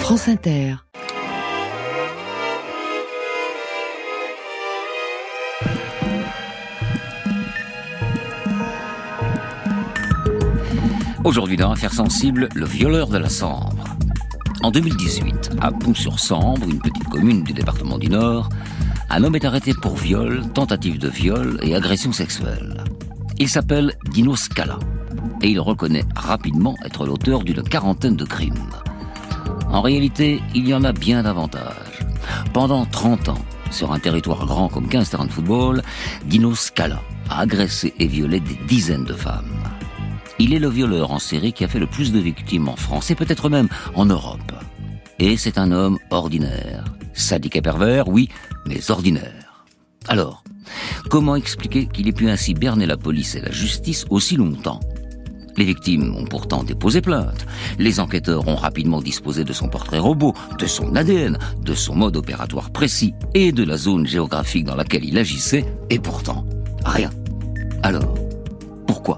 France Inter. Aujourd'hui dans Affaires sensibles, le violeur de la Sambre. En 2018, à Pont-sur-Sambre, une petite commune du département du Nord, un homme est arrêté pour viol, tentative de viol et agression sexuelle. Il s'appelle Dino Scala et il reconnaît rapidement être l'auteur d'une quarantaine de crimes. En réalité, il y en a bien davantage. Pendant 30 ans, sur un territoire grand comme 15 terrains de football, Dino Scala a agressé et violé des dizaines de femmes. Il est le violeur en série qui a fait le plus de victimes en France et peut-être même en Europe. Et c'est un homme ordinaire. Sadique et pervers, oui, mais ordinaire. Alors, comment expliquer qu'il ait pu ainsi berner la police et la justice aussi longtemps ? Les victimes ont pourtant déposé plainte. Les enquêteurs ont rapidement disposé de son portrait robot, de son ADN, de son mode opératoire précis et de la zone géographique dans laquelle il agissait. Et pourtant, rien. Alors, pourquoi ?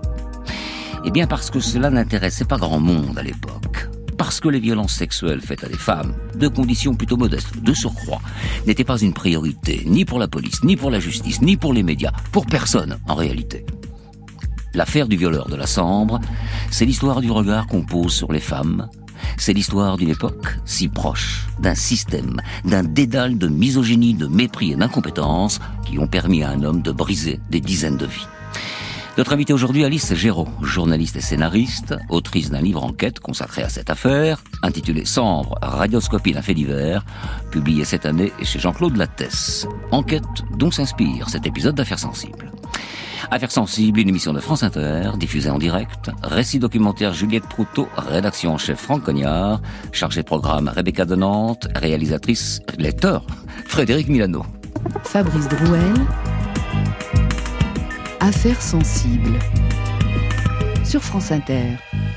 Eh bien parce que cela n'intéressait pas grand monde à l'époque. Parce que les violences sexuelles faites à des femmes, de conditions plutôt modestes, de surcroît, n'étaient pas une priorité, ni pour la police, ni pour la justice, ni pour les médias, pour personne en réalité. L'affaire du violeur de la Sambre, c'est l'histoire du regard qu'on pose sur les femmes, c'est l'histoire d'une époque si proche, d'un système, d'un dédale de misogynie, de mépris et d'incompétence qui ont permis à un homme de briser des dizaines de vies. Notre invitée aujourd'hui, Alice Géraud, journaliste et scénariste, autrice d'un livre enquête consacré à cette affaire, intitulé Sambre, radioscopie d'un fait divers, publié cette année chez Jean-Claude Lattès. Enquête dont s'inspire cet épisode d'Affaires sensibles. Affaires sensibles, une émission de France Inter, diffusée en direct, récit documentaire Juliette Proutot, rédaction en chef Franck Cognard, chargé de programme Rebecca de Nantes, réalisatrice, lecteur, Frédéric Milano. Fabrice Drouel. Affaires sensibles sur France Inter.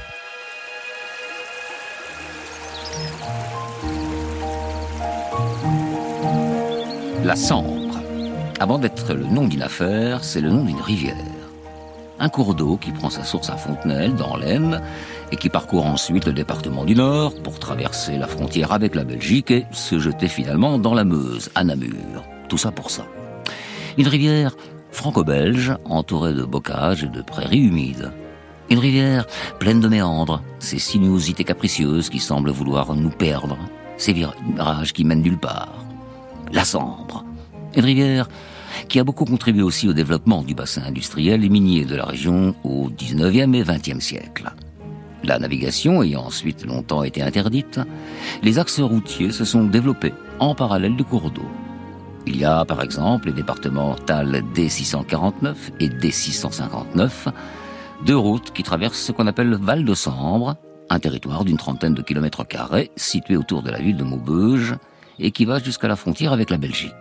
La Sambre. Avant d'être le nom d'une affaire, c'est le nom d'une rivière. Un cours d'eau qui prend sa source à Fontenelle, dans l'Aisne, et qui parcourt ensuite le département du Nord pour traverser la frontière avec la Belgique et se jeter finalement dans la Meuse, à Namur. Tout ça pour ça. Une rivière franco-belge, entourée de bocages et de prairies humides. Une rivière pleine de méandres, ces sinuosités capricieuses qui semblent vouloir nous perdre, ces virages qui mènent nulle part. La Sambre. Une rivière qui a beaucoup contribué aussi au développement du bassin industriel et minier de la région au XIXe et XXe siècle. La navigation ayant ensuite longtemps été interdite, les axes routiers se sont développés en parallèle du cours d'eau. Il y a par exemple les départementales D649 et D659, deux routes qui traversent ce qu'on appelle le Val de Sambre, un territoire d'une trentaine de kilomètres carrés situé autour de la ville de Maubeuge et qui va jusqu'à la frontière avec la Belgique.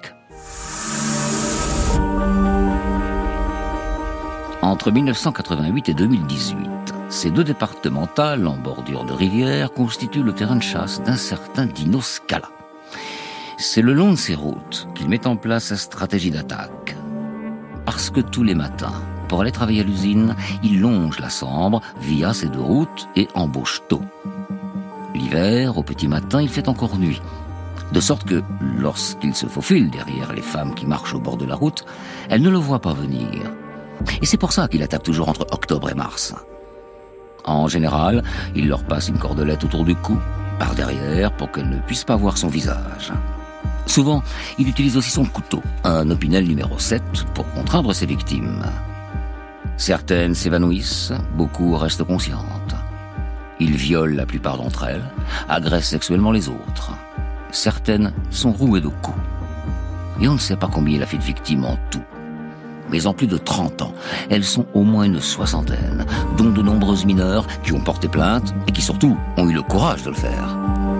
Entre 1988 et 2018, ces deux départementales en bordure de rivière constituent le terrain de chasse d'un certain Dino Scala. C'est le long de ces routes qu'il met en place sa stratégie d'attaque. Parce que tous les matins, pour aller travailler à l'usine, il longe la Sambre via ces deux routes et embauche tôt. L'hiver, au petit matin, il fait encore nuit. De sorte que, lorsqu'il se faufile derrière les femmes qui marchent au bord de la route, elles ne le voient pas venir. Et c'est pour ça qu'il attaque toujours entre octobre et mars. En général, il leur passe une cordelette autour du cou, par derrière, pour qu'elles ne puissent pas voir son visage. Souvent, il utilise aussi son couteau, un Opinel numéro 7, pour contraindre ses victimes. Certaines s'évanouissent, beaucoup restent conscientes. Il viole la plupart d'entre elles, agresse sexuellement les autres. Certaines sont rouées de coups. Et on ne sait pas combien il a fait de victimes en tout. Mais en plus de 30 ans, elles sont au moins une soixantaine, dont de nombreuses mineures qui ont porté plainte et qui surtout ont eu le courage de le faire.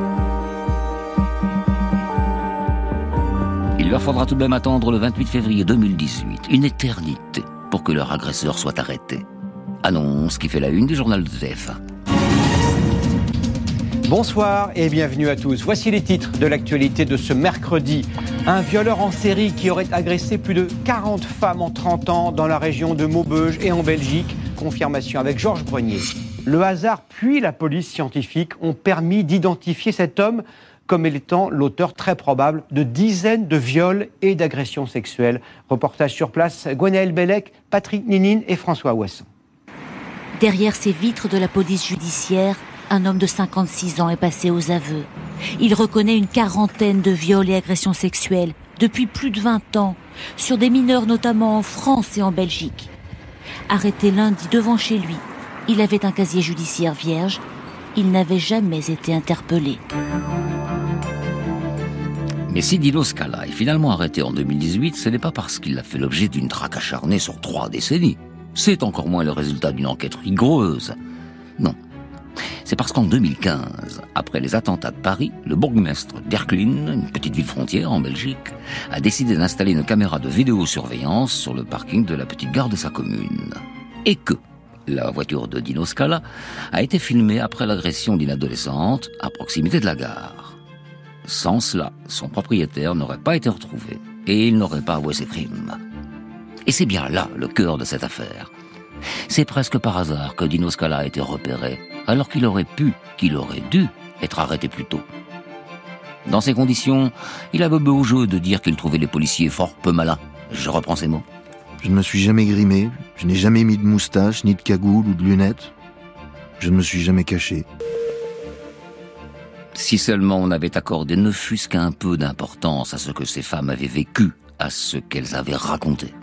Il leur faudra tout de même attendre le 28 février 2018, une éternité, pour que leur agresseur soit arrêté. Annonce qui fait la une du journal de TF1. Bonsoir et bienvenue à tous. Voici les titres de l'actualité de ce mercredi. Un violeur en série qui aurait agressé plus de 40 femmes en 30 ans dans la région de Maubeuge et en Belgique. Confirmation avec Georges Brenier. Le hasard puis la police scientifique ont permis d'identifier cet homme comme étant l'auteur très probable de dizaines de viols et d'agressions sexuelles. Reportage sur place, Gwenaëlle Bellec, Patrick Ninine et François Ouasson. Derrière ces vitres de la police judiciaire, un homme de 56 ans est passé aux aveux. Il reconnaît une quarantaine de viols et agressions sexuelles depuis plus de 20 ans, sur des mineurs notamment en France et en Belgique. Arrêté lundi devant chez lui, il avait un casier judiciaire vierge. Il n'avait jamais été interpellé. Mais si Dino Scala est finalement arrêté en 2018, ce n'est pas parce qu'il a fait l'objet d'une traque acharnée sur 3 décennies. C'est encore moins le résultat d'une enquête rigoureuse. Non. C'est parce qu'en 2015, après les attentats de Paris, le bourgmestre d'Erklin, une petite ville frontière en Belgique, a décidé d'installer une caméra de vidéosurveillance sur le parking de la petite gare de sa commune. Et que la voiture de Dino Scala a été filmée après l'agression d'une adolescente à proximité de la gare. Sans cela, son propriétaire n'aurait pas été retrouvé et il n'aurait pas avoué ses crimes. Et c'est bien là le cœur de cette affaire. C'est presque par hasard que Dino Scala a été repéré, alors qu'il aurait dû être arrêté plus tôt. Dans ces conditions, il avait beau jeu de dire qu'il trouvait les policiers fort peu malins. Je reprends ces mots. Je ne me suis jamais grimé, je n'ai jamais mis de moustache, ni de cagoule ou de lunettes. Je ne me suis jamais caché. Si seulement on avait accordé ne fût-ce qu'un peu d'importance à ce que ces femmes avaient vécu, à ce qu'elles avaient raconté.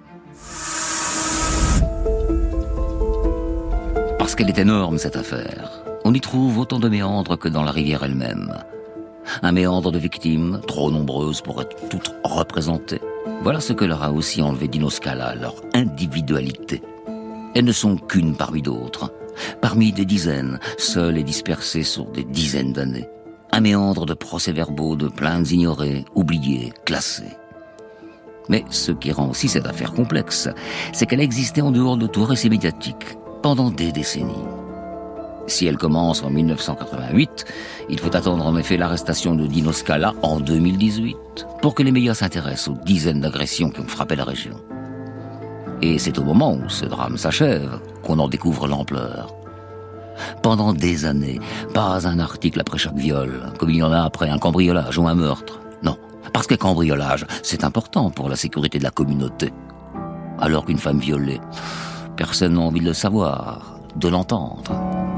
Parce qu'elle est énorme, cette affaire. On y trouve autant de méandres que dans la rivière elle-même. Un méandre de victimes, trop nombreuses pour être toutes représentées. Voilà ce que leur a aussi enlevé Dino Scala, leur individualité. Elles ne sont qu'une parmi d'autres, parmi des dizaines, seules et dispersées sur des dizaines d'années. Un méandre de procès-verbaux, de plaintes ignorées, oubliées, classées. Mais ce qui rend aussi cette affaire complexe, c'est qu'elle a existé en dehors de tout récit médiatique, pendant des décennies. Si elle commence en 1988, il faut attendre en effet l'arrestation de Dino Scala en 2018 pour que les médias s'intéressent aux dizaines d'agressions qui ont frappé la région. Et c'est au moment où ce drame s'achève qu'on en découvre l'ampleur. Pendant des années, pas un article après chaque viol, comme il y en a après un cambriolage ou un meurtre. Non, parce que cambriolage, c'est important pour la sécurité de la communauté. Alors qu'une femme violée, personne n'a envie de le savoir, de l'entendre.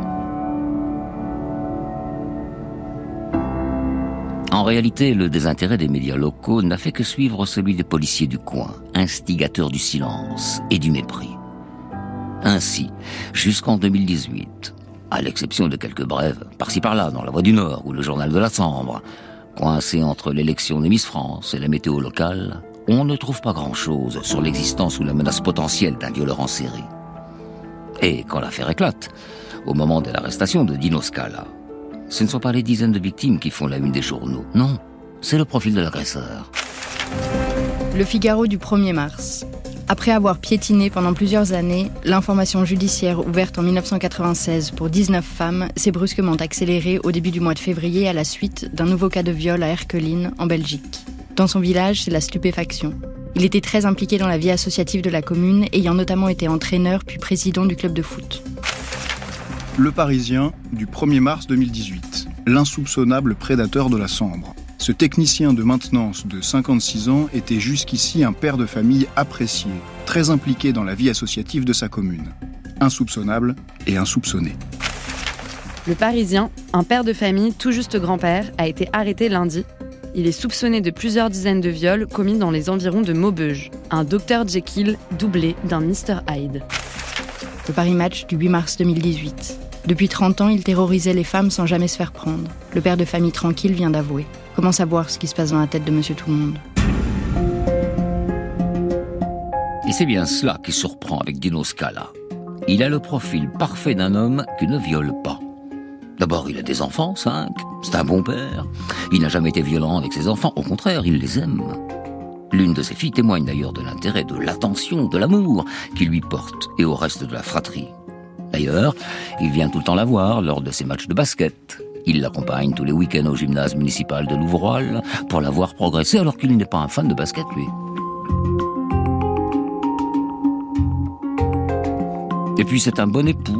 En réalité, le désintérêt des médias locaux n'a fait que suivre celui des policiers du coin, instigateurs du silence et du mépris. Ainsi, jusqu'en 2018, à l'exception de quelques brèves, par-ci par-là, dans La Voix du Nord ou le Journal de la Sambre, coincés entre l'élection des Miss France et la météo locale, on ne trouve pas grand-chose sur l'existence ou la menace potentielle d'un violeur en série. Et quand l'affaire éclate, au moment de l'arrestation de Dino Scala, ce ne sont pas les dizaines de victimes qui font la une des journaux. Non, c'est le profil de l'agresseur. Le Figaro du 1er mars. Après avoir piétiné pendant plusieurs années, l'information judiciaire ouverte en 1996 pour 19 femmes s'est brusquement accélérée au début du mois de février à la suite d'un nouveau cas de viol à Erkelin, en Belgique. Dans son village, c'est la stupéfaction. Il était très impliqué dans la vie associative de la commune, ayant notamment été entraîneur puis président du club de foot. Le Parisien du 1er mars 2018. L'insoupçonnable prédateur de la Sambre. Ce technicien de maintenance de 56 ans était jusqu'ici un père de famille apprécié, très impliqué dans la vie associative de sa commune. Insoupçonnable et insoupçonné. Le Parisien, un père de famille tout juste grand-père, a été arrêté lundi. Il est soupçonné de plusieurs dizaines de viols commis dans les environs de Maubeuge. Un Dr Jekyll doublé d'un Mr Hyde. Le Paris Match du 8 mars 2018. Depuis 30 ans, il terrorisait les femmes sans jamais se faire prendre. Le père de famille tranquille vient d'avouer. Comment savoir ce qui se passe dans la tête de Monsieur Tout-le-Monde ? Et c'est bien cela qui surprend avec Dino Scala. Il a le profil parfait d'un homme qui ne viole pas. D'abord, il a des enfants, 5. C'est un bon père. Il n'a jamais été violent avec ses enfants. Au contraire, il les aime. L'une de ses filles témoigne d'ailleurs de l'intérêt, de l'attention, de l'amour qu'il lui porte et au reste de la fratrie. D'ailleurs, il vient tout le temps la voir lors de ses matchs de basket. Il l'accompagne tous les week-ends au gymnase municipal de Louvroil pour la voir progresser alors qu'il n'est pas un fan de basket, lui. Et puis c'est un bon époux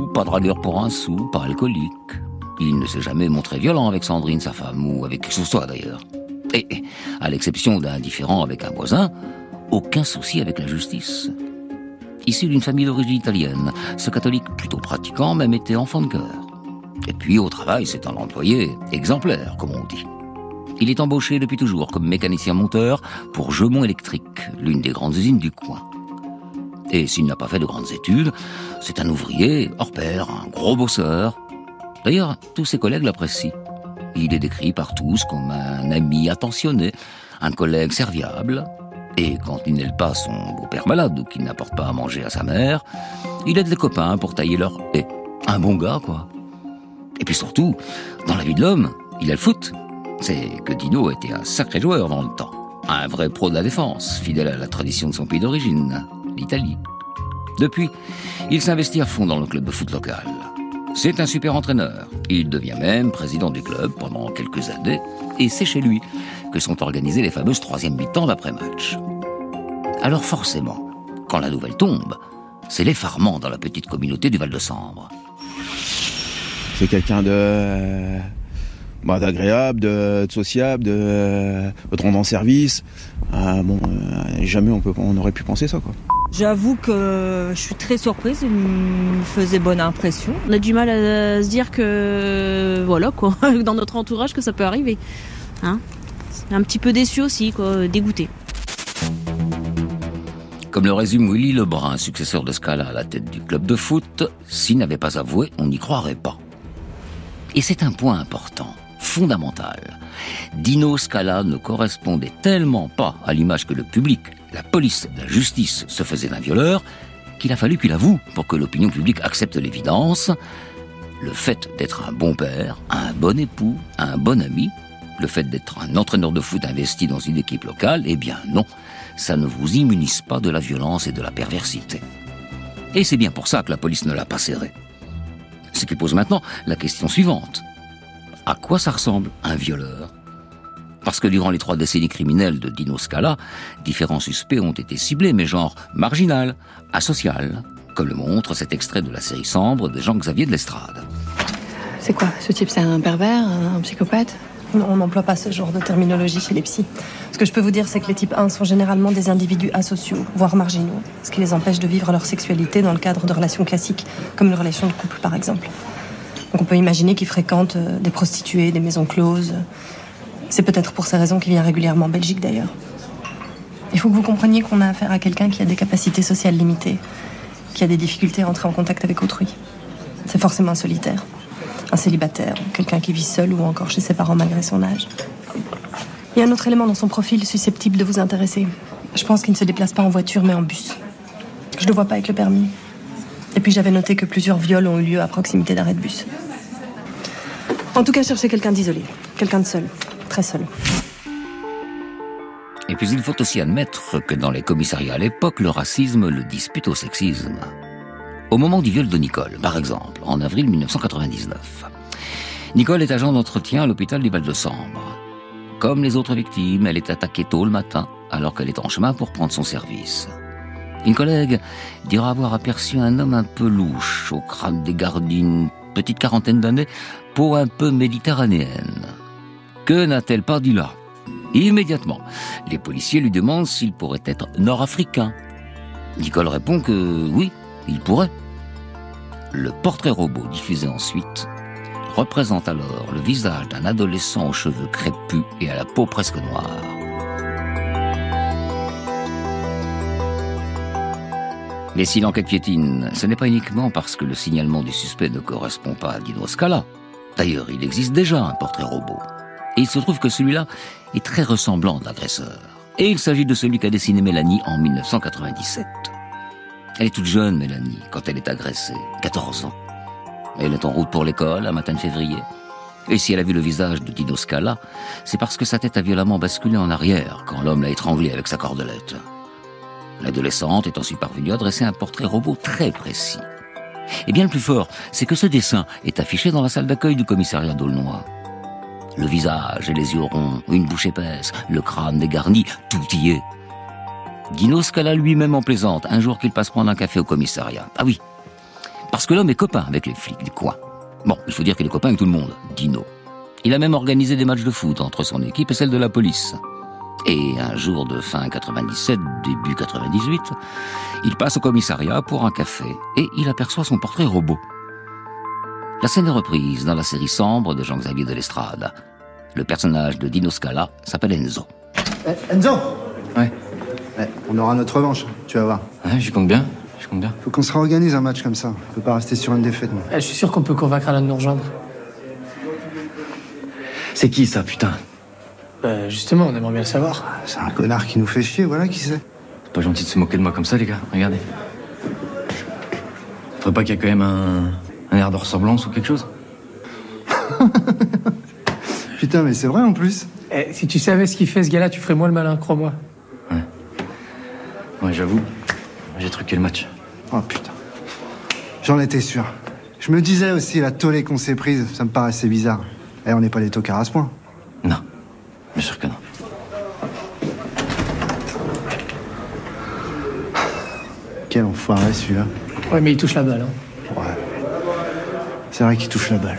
pas dragueur pour un sou, pas alcoolique. Il ne s'est jamais montré violent avec Sandrine, sa femme, ou avec qui que ce soit d'ailleurs. Et, à l'exception d'un différend avec un voisin, aucun souci avec la justice. Issu d'une famille d'origine italienne, ce catholique plutôt pratiquant même était enfant de cœur. Et puis au travail, c'est un employé exemplaire, comme on dit. Il est embauché depuis toujours comme mécanicien monteur pour Jeumont Électrique, l'une des grandes usines du coin. Et s'il n'a pas fait de grandes études, c'est un ouvrier hors pair, un gros bosseur. D'ailleurs, tous ses collègues l'apprécient. Il est décrit par tous comme un ami attentionné, un collègue serviable. Et quand il n'aide pas son beau-père malade ou qu'il n'apporte pas à manger à sa mère, il aide les copains pour tailler leur haie. Un bon gars, quoi. Et puis surtout, dans la vie de l'homme, il a le foot. C'est que Dino était un sacré joueur dans le temps. Un vrai pro de la défense, fidèle à la tradition de son pays d'origine, l'Italie. Depuis, il s'investit à fond dans le club de foot local. C'est un super entraîneur. Il devient même président du club pendant quelques années, et c'est chez lui que sont organisées les fameuses 3e mi-temps d'après-match. Alors forcément, quand la nouvelle tombe, c'est l'effarement dans la petite communauté du Val-de-Sambre. C'est quelqu'un d'agréable, de sociable, de rendre service. Jamais on aurait pu penser ça, quoi. J'avoue que je suis très surprise, il me faisait bonne impression. On a du mal à se dire que, voilà quoi, dans notre entourage que ça peut arriver. Hein ? Un petit peu déçu aussi, quoi, dégoûté. Comme le résume Willy Lebrun, successeur de Scala à la tête du club de foot, s'il n'avait pas avoué, on n'y croirait pas. Et c'est un point important, fondamental. Dino Scala ne correspondait tellement pas à l'image que le public, la police, la justice se faisaient d'un violeur, qu'il a fallu qu'il avoue pour que l'opinion publique accepte l'évidence. Le fait d'être un bon père, un bon époux, un bon ami, le fait d'être un entraîneur de foot investi dans une équipe locale, eh bien non, ça ne vous immunise pas de la violence et de la perversité. Et c'est bien pour ça que la police ne l'a pas serré. Ce qui pose maintenant la question suivante. À quoi ça ressemble un violeur ? Parce que durant les 3 décennies criminelles de Dino Scala, différents suspects ont été ciblés, mais genre marginal, asocial, comme le montre cet extrait de la série Sambre de Jean-Xavier de l'Estrade. C'est quoi ce type ? C'est un pervers, un psychopathe ? On n'emploie pas ce genre de terminologie chez les psys. Ce que je peux vous dire, c'est que les types 1 sont généralement des individus asociaux, voire marginaux, ce qui les empêche de vivre leur sexualité dans le cadre de relations classiques, comme une relation de couple par exemple. Donc on peut imaginer qu'ils fréquentent des prostituées, des maisons closes. C'est peut-être pour ces raisons qu'il vient régulièrement en Belgique d'ailleurs. Il faut que vous compreniez qu'on a affaire à quelqu'un qui a des capacités sociales limitées, qui a des difficultés à entrer en contact avec autrui. C'est forcément un solitaire, un célibataire, quelqu'un qui vit seul ou encore chez ses parents malgré son âge. Il y a un autre élément dans son profil susceptible de vous intéresser. Je pense qu'il ne se déplace pas en voiture mais en bus. Je le vois pas avec le permis. Et puis j'avais noté que plusieurs viols ont eu lieu à proximité d'arrêt de bus. En tout cas, cherchez quelqu'un d'isolé, quelqu'un de seul, très seul. Et puis il faut aussi admettre que dans les commissariats à l'époque, le racisme le dispute au sexisme. Au moment du viol de Nicole, par exemple, en avril 1999. Nicole est agent d'entretien à l'hôpital du Val-de-Sambre. Comme les autres victimes, elle est attaquée tôt le matin, alors qu'elle est en chemin pour prendre son service. Une collègue dira avoir aperçu un homme un peu louche, au crâne dégarni, une petite quarantaine d'années, peau un peu méditerranéenne. Que n'a-t-elle pas dit là ? Immédiatement, les policiers lui demandent s'il pourrait être nord-africain. Nicole répond que oui, il pourrait. Le portrait robot diffusé ensuite représente alors le visage d'un adolescent aux cheveux crépus et à la peau presque noire. Mais si l'enquête piétine, ce n'est pas uniquement parce que le signalement du suspect ne correspond pas à Dino Scala. D'ailleurs, il existe déjà un portrait robot. Et il se trouve que celui-là est très ressemblant de l'agresseur. Et il s'agit de celui qu'a dessiné Mélanie en 1997. Elle est toute jeune, Mélanie, quand elle est agressée, 14 ans. Elle est en route pour l'école, un matin de février. Et si elle a vu le visage de Dino Scala, c'est parce que sa tête a violemment basculé en arrière quand l'homme l'a étranglée avec sa cordelette. L'adolescente est ensuite parvenue à dresser un portrait robot très précis. Et bien le plus fort, c'est que ce dessin est affiché dans la salle d'accueil du commissariat d'Aulnoy. Le visage et les yeux ronds, une bouche épaisse, le crâne dégarni, tout y est. Dino Scala lui-même en plaisante, un jour qu'il passe prendre un café au commissariat. Ah oui, Parce que l'homme est copain avec les flics du coin. Bon, il faut dire qu'il est copain avec tout le monde, Dino. Il a même organisé des matchs de foot entre son équipe et celle de la police. Et un jour de fin 97, début 98, il passe au commissariat pour un café et il aperçoit son portrait robot. La scène est reprise dans la série Sambre de Jean-Xavier de l'Estrade. Le personnage de Dino Scala s'appelle Enzo. Enzo! Ouais. On aura notre revanche, tu vas voir. Ouais, j'y compte bien. Faut qu'on se réorganise un match comme ça. On peut pas rester sur une défaite, moi. Je suis sûr qu'on peut convaincre Alain de nous rejoindre. C'est qui ça, putain? Justement, on aimerait bien le savoir. C'est un connard qui nous fait chier, voilà qui c'est. C'est pas gentil de se moquer de moi comme ça, les gars. Regardez. Faudrait pas qu'il y ait quand même un air de ressemblance ou quelque chose? Putain, mais c'est vrai en plus. Si tu savais ce qu'il fait, ce gars-là, tu ferais moins le malin, crois-moi. Ouais, j'avoue. J'ai truqué le match. Oh putain. J'en étais sûr. Je me disais aussi, la tollée qu'on s'est prise, ça me paraissait bizarre. On n'est pas des tocards à ce point. Non. Bien sûr que non. Quel enfoiré celui-là. Ouais, mais il touche la balle, hein. Ouais. C'est vrai qu'il touche la balle.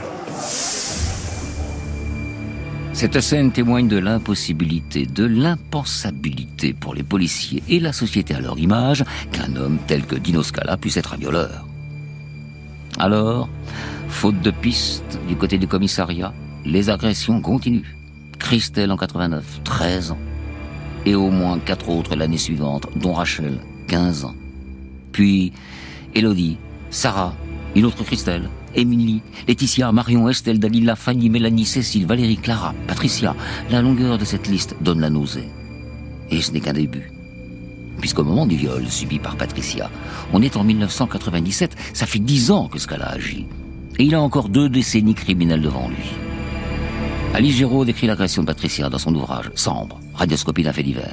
Cette scène témoigne de l'impossibilité, de l'impensabilité pour les policiers et la société à leur image qu'un homme tel que Dino Scala puisse être un violeur. Alors, faute de piste du côté du commissariat, les agressions continuent. Christelle en 89, 13 ans. Et au moins 4 autres l'année suivante, dont Rachel, 15 ans. Puis, Élodie, Sarah, une autre Christelle, Émilie, Laetitia, Marion, Estelle, Dalila, Fanny, Mélanie, Cécile, Valérie, Clara, Patricia. La longueur de cette liste donne la nausée. Et ce n'est qu'un début. Puisqu'au moment du viol subi par Patricia, on est en 1997, ça fait 10 ans que Scala agit. Et il a encore 2 décennies criminelles devant lui. Alice Géraud décrit l'agression de Patricia dans son ouvrage « Sambre, radioscopie d'un fait divers ».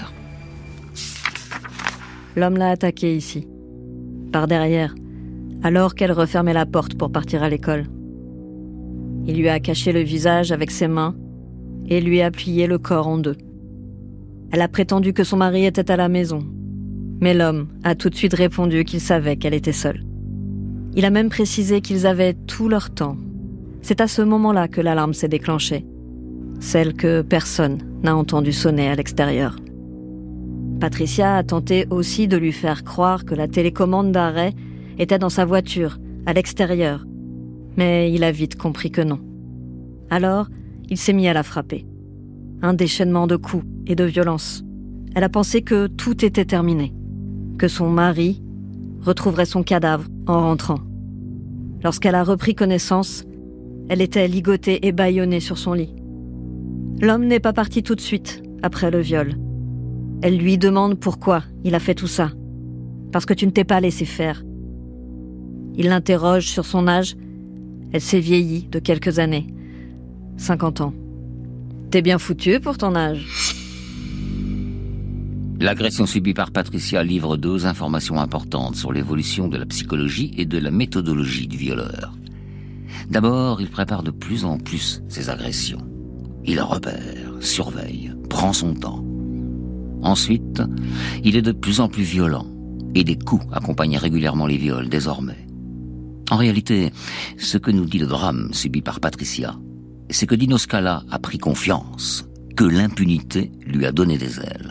L'homme l'a attaquée ici, par derrière, alors qu'elle refermait la porte pour partir à l'école. Il lui a caché le visage avec ses mains et lui a plié le corps en 2. Elle a prétendu que son mari était à la maison, mais l'homme a tout de suite répondu qu'il savait qu'elle était seule. Il a même précisé qu'ils avaient tout leur temps. C'est à ce moment-là que l'alarme s'est déclenchée, celle que personne n'a entendu sonner à l'extérieur. Patricia a tenté aussi de lui faire croire que la télécommande d'arrêt était dans sa voiture, à l'extérieur. Mais il a vite compris que non. Alors, il s'est mis à la frapper. Un déchaînement de coups et de violences. Elle a pensé que tout était terminé, que son mari retrouverait son cadavre en rentrant. Lorsqu'elle a repris connaissance, elle était ligotée et bâillonnée sur son lit. L'homme n'est pas parti tout de suite, après le viol. Elle lui demande pourquoi il a fait tout ça. Parce que tu ne t'es pas laissé faire. Il l'interroge sur son âge. Elle s'est vieillie de quelques années. 50 ans. T'es bien foutu pour ton âge. L'agression subie par Patricia livre 2 informations importantes sur l'évolution de la psychologie et de la méthodologie du violeur. D'abord, il prépare de plus en plus ses agressions. Il repère, surveille, prend son temps. Ensuite, il est de plus en plus violent et des coups accompagnent régulièrement les viols désormais. En réalité, ce que nous dit le drame subi par Patricia, c'est que Dino Scala a pris confiance, que l'impunité lui a donné des ailes.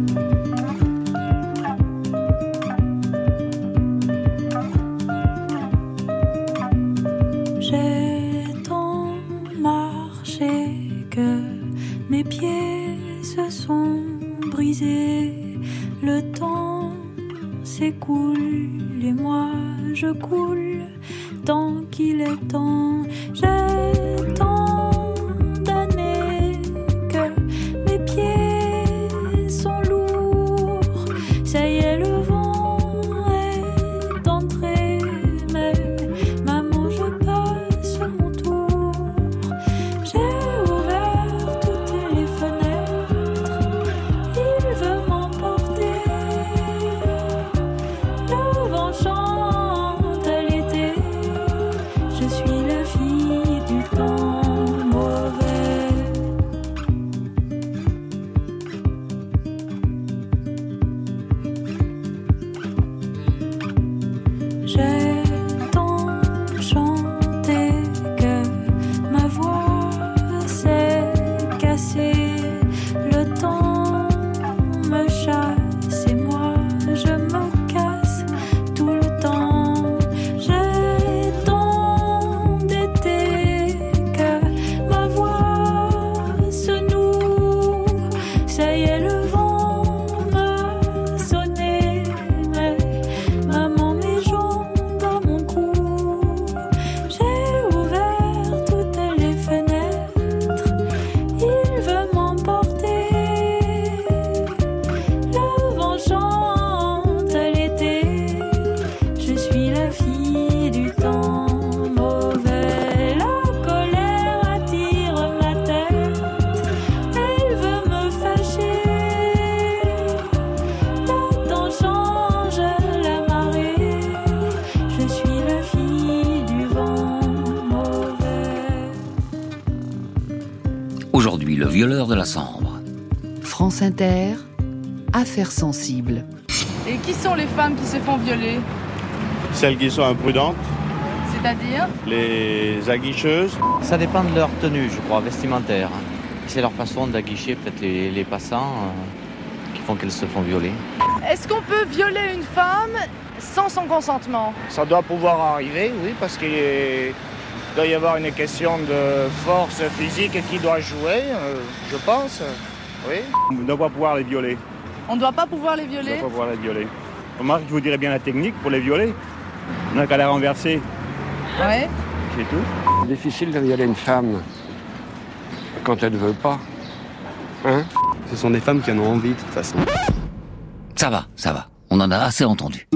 J'ai tant marché que mes pieds se sont brisés. Le temps s'écoule et moi je coule tant qu'il est temps. J'ai tant d'années que mes pieds sont lourds. Ça y est, le vent est entré, mais maman, je passe mon tour. J'ai ouvert toutes les fenêtres, il veut m'emporter. Le vent chante à l'été, je suis la fille du temps. violeur de la Sambre. France Inter, affaires sensibles. Et qui sont les femmes qui se font violer? Celles qui sont imprudentes. C'est-à-dire? Les aguicheuses. Ça dépend de leur tenue, je crois, vestimentaire. C'est leur façon d'aguicher peut-être les passants qui font qu'elles se font violer. Est-ce qu'on peut violer une femme sans son consentement? Ça doit pouvoir arriver, oui, parce qu'il doit y avoir une question de force physique qui doit jouer, je pense. Oui. On ne doit pas pouvoir les violer. On ne doit pas pouvoir les violer? On ne doit pas pouvoir les violer. Remarque, je vous dirais bien la technique pour les violer. On n'a qu'à la renverser. Ouais. C'est tout. C'est difficile de violer une femme quand elle ne veut pas. Hein? Ce sont des femmes qui en ont envie, de toute façon. Ça va. On en a assez entendu.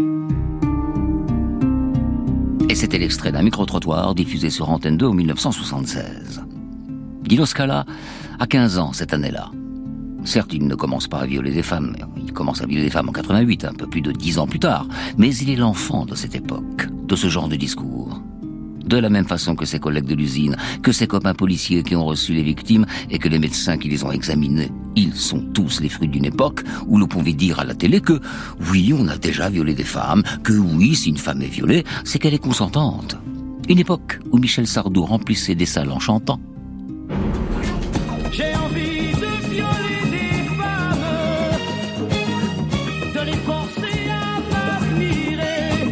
Et c'était l'extrait d'un micro-trottoir diffusé sur Antenne 2 en 1976. Dino Scala a 15 ans cette année-là. Certes, il ne commence pas à violer des femmes. Il commence à violer des femmes en 88, un peu plus de 10 ans plus tard. Mais il est l'enfant de cette époque, de ce genre de discours. De la même façon que ses collègues de l'usine, que ses copains policiers qui ont reçu les victimes et que les médecins qui les ont examinées. Ils sont tous les fruits d'une époque où l'on pouvait dire à la télé que oui, on a déjà violé des femmes, que oui, si une femme est violée, c'est qu'elle est consentante. Une époque où Michel Sardou remplissait des salles en chantant. J'ai envie de violer des femmes, de les forcer à m'admirer,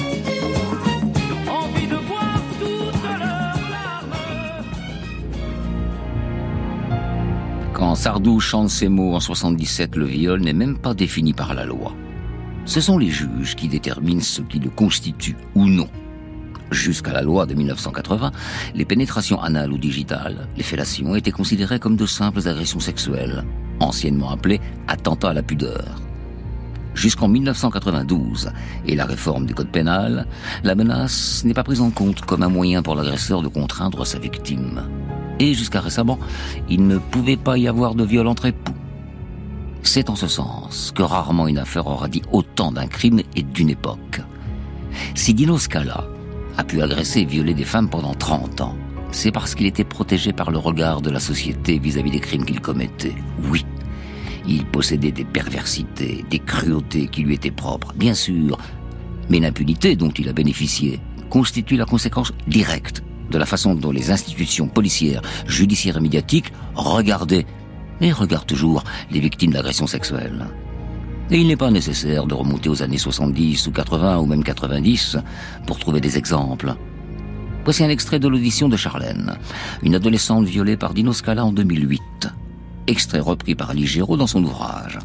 envie de boire toutes leurs larmes. Quand Sardou chante ces mots en 77, le viol n'est même pas défini par la loi. Ce sont les juges qui déterminent ce qui le constitue ou non. Jusqu'à la loi de 1980, les pénétrations anales ou digitales, les fellations, étaient considérées comme de simples agressions sexuelles, anciennement appelées attentats à la pudeur. Jusqu'en 1992 et la réforme du code pénal, la menace n'est pas prise en compte comme un moyen pour l'agresseur de contraindre sa victime. Et jusqu'à récemment, il ne pouvait pas y avoir de viol entre époux. C'est en ce sens que rarement une affaire aura dit autant d'un crime et d'une époque. Si Dino Scala a pu agresser et violer des femmes pendant 30 ans, c'est parce qu'il était protégé par le regard de la société vis-à-vis des crimes qu'il commettait. Oui, il possédait des perversités, des cruautés qui lui étaient propres, bien sûr, mais l'impunité dont il a bénéficié constitue la conséquence directe de la façon dont les institutions policières, judiciaires et médiatiques regardaient, et regardent toujours, les victimes d'agressions sexuelles. Et il n'est pas nécessaire de remonter aux années 70 ou 80 ou même 90 pour trouver des exemples. Voici un extrait de l'audition de Charlène, une adolescente violée par Dino Scala en 2008. Extrait repris par Alice Géraud dans son ouvrage.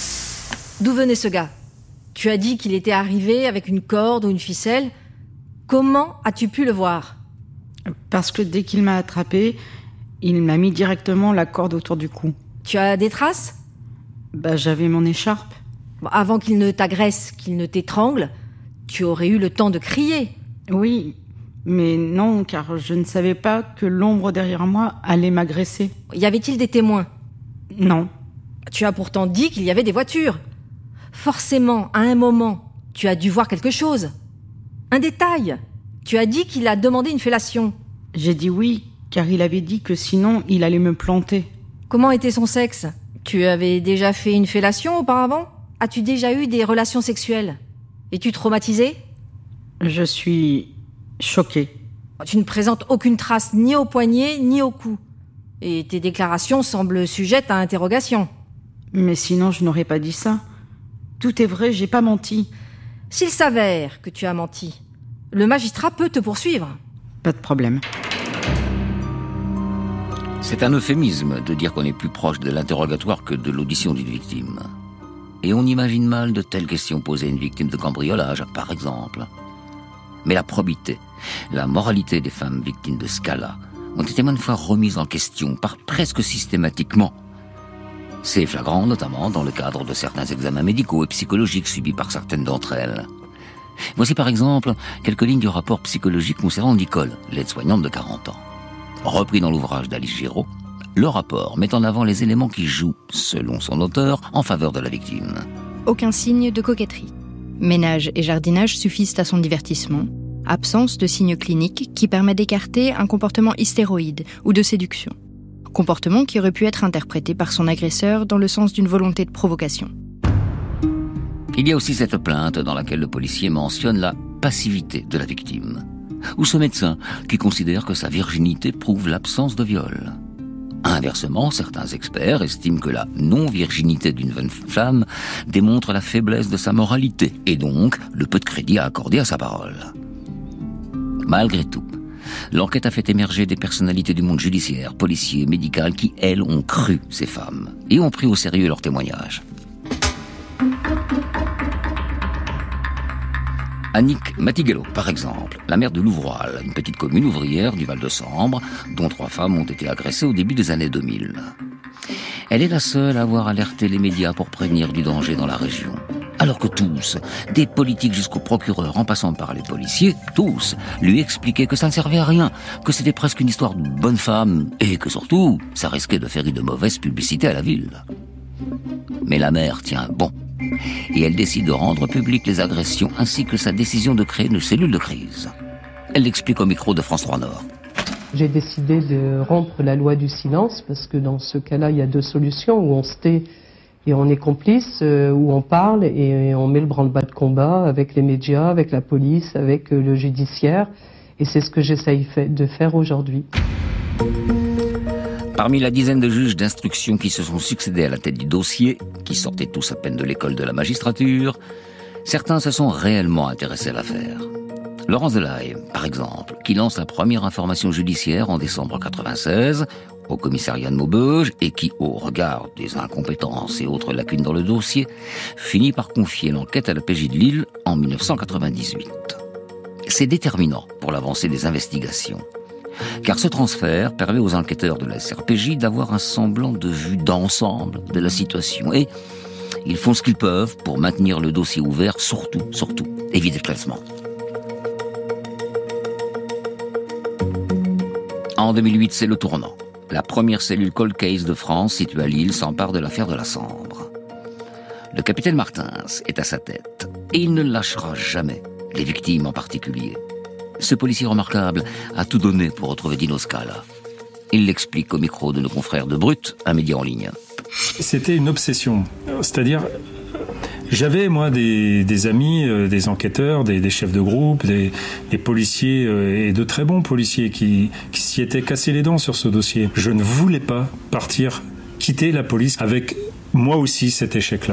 D'où venait ce gars? Tu as dit qu'il était arrivé avec une corde ou une ficelle. Comment as-tu pu le voir? Parce que dès qu'il m'a attrapée, il m'a mis directement la corde autour du cou. Tu as des traces? J'avais mon écharpe. Avant qu'il ne t'agresse, qu'il ne t'étrangle, tu aurais eu le temps de crier. Oui, mais non, car je ne savais pas que l'ombre derrière moi allait m'agresser. Y avait-il des témoins? Non. Tu as pourtant dit qu'il y avait des voitures. Forcément, à un moment, tu as dû voir quelque chose. Un détail. Tu as dit qu'il a demandé une fellation. J'ai dit oui, car il avait dit que sinon, il allait me planter. Comment était son sexe? Tu avais déjà fait une fellation auparavant? As-tu déjà eu des relations sexuelles? Es-tu traumatisé? Je suis choquée. Tu ne présentes aucune trace ni au poignet ni au cou. Et tes déclarations semblent sujettes à interrogation. Mais sinon, je n'aurais pas dit ça. Tout est vrai, j'ai pas menti. S'il s'avère que tu as menti, le magistrat peut te poursuivre. Pas de problème. C'est un euphémisme de dire qu'on est plus proche de l'interrogatoire que de l'audition d'une victime. Et on imagine mal de telles questions posées à une victime de cambriolage, par exemple. Mais la probité, la moralité des femmes victimes de Scala ont été maintes fois remises en question, par presque systématiquement. C'est flagrant, notamment dans le cadre de certains examens médicaux et psychologiques subis par certaines d'entre elles. Voici par exemple quelques lignes du rapport psychologique concernant Nicole, l'aide-soignante de 40 ans. Repris dans l'ouvrage d'Alice Géraud, le rapport met en avant les éléments qui jouent, selon son auteur, en faveur de la victime. Aucun signe de coquetterie. Ménage et jardinage suffisent à son divertissement. Absence de signes cliniques qui permettent d'écarter un comportement hystéroïde ou de séduction. comportement qui aurait pu être interprété par son agresseur dans le sens d'une volonté de provocation. Il y a aussi cette plainte dans laquelle le policier mentionne la passivité de la victime, ou ce médecin qui considère que sa virginité prouve l'absence de viol. Inversement, certains experts estiment que la non-virginité d'une jeune femme démontre la faiblesse de sa moralité, et donc le peu de crédit à accorder à sa parole. Malgré tout, l'enquête a fait émerger des personnalités du monde judiciaire, policier, médical, qui, elles, ont cru ces femmes, et ont pris au sérieux leurs témoignages. Annick Matiguello, par exemple, la maire de Louvroil, une petite commune ouvrière du Val-de-Sambre, dont 3 femmes ont été agressées au début des années 2000. Elle est la seule à avoir alerté les médias pour prévenir du danger dans la région. Alors que tous, des politiques jusqu'aux procureurs, en passant par les policiers, tous, lui expliquaient que ça ne servait à rien, que c'était presque une histoire de bonne femme, et que surtout, ça risquait de faire une mauvaise publicité à la ville. Mais la maire tient bon. Et elle décide de rendre publiques les agressions ainsi que sa décision de créer une cellule de crise. Elle l'explique au micro de France 3 Nord. J'ai décidé de rompre la loi du silence parce que dans ce cas-là, il y a 2 solutions, où on se tait et on est complice, où on parle et on met le branle-bas de combat avec les médias, avec la police, avec le judiciaire. Et c'est ce que j'essaye de faire aujourd'hui. Parmi la dizaine de juges d'instruction qui se sont succédés à la tête du dossier, qui sortaient tous à peine de l'école de la magistrature, certains se sont réellement intéressés à l'affaire. Laurence Delahaye, par exemple, qui lance la première information judiciaire en décembre 1996 au commissariat de Maubeuge et qui, au regard des incompétences et autres lacunes dans le dossier, finit par confier l'enquête à la PJ de Lille en 1998. C'est déterminant pour l'avancée des investigations. Car ce transfert permet aux enquêteurs de la SRPJ d'avoir un semblant de vue d'ensemble de la situation. Et ils font ce qu'ils peuvent pour maintenir le dossier ouvert, surtout, éviter le classement. En 2008, c'est le tournant. La première cellule cold case de France, située à Lille, s'empare de l'affaire de la Sambre. Le capitaine Martins est à sa tête. Et il ne lâchera jamais, les victimes en particulier. Ce policier remarquable a tout donné pour retrouver Dino Scala. Il l'explique au micro de nos confrères de Brut, un média en ligne. C'était une obsession. C'est-à-dire, j'avais, moi, des amis, des enquêteurs, des chefs de groupe, des policiers, et de très bons policiers qui s'y étaient cassés les dents sur ce dossier. Je ne voulais pas quitter la police avec, moi aussi, cet échec-là.